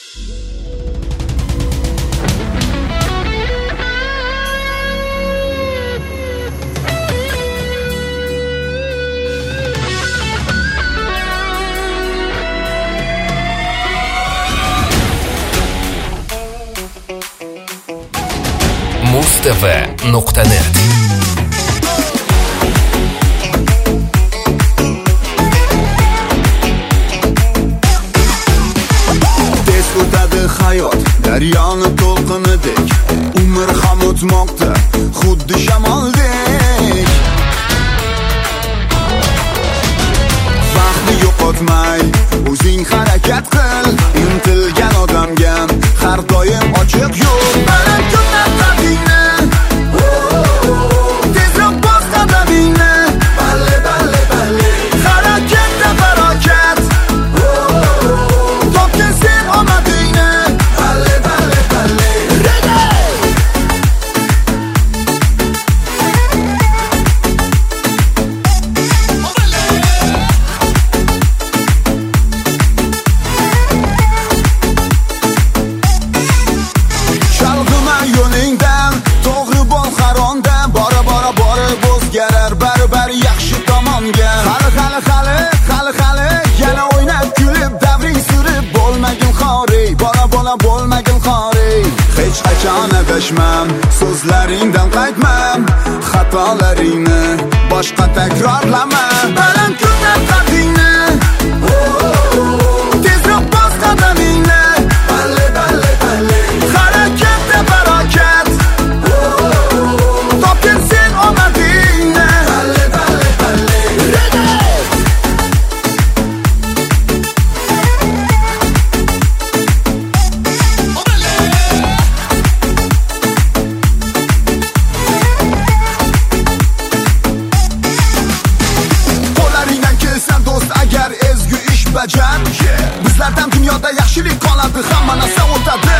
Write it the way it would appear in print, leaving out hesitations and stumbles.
mustv.net Tez o'tadi hayot daryoni to'lqinidek, umr ham o'tmoqda xuddi shamoldek. Vaqtni yo'qotmay o'zing harakat qil, intilgan odamga har doim ochiq yo'l. Baland kunlar qadingni, tezroq bos qadamingni, balle balle balle, harakatda barokat, topgin sen omadingni, balle balle balle. Chalg'ima yo'lingdan, to'g'ri bo'l qaronda, bora bora borib o'zgarar baribir yaxshi tomonga. Hali yana o'ynab kulib davring surib bo'lmagin xori, bora bora bo'lmagin xori. Hech qachon adashmam, so'zlaringdan qaytmam, xatolaringni boshqa takrorlama. Baland kunlar qadingni, tezroq bos qadamingni, balle balle balle, harakatda barokat, topgin sen omadingni, balle balle balle. Qo'laringdan kelsa do'st agar ezgu ish bajar, bizlardan dunyoda yaxshilik qoladi, hamma narsa o'tadi.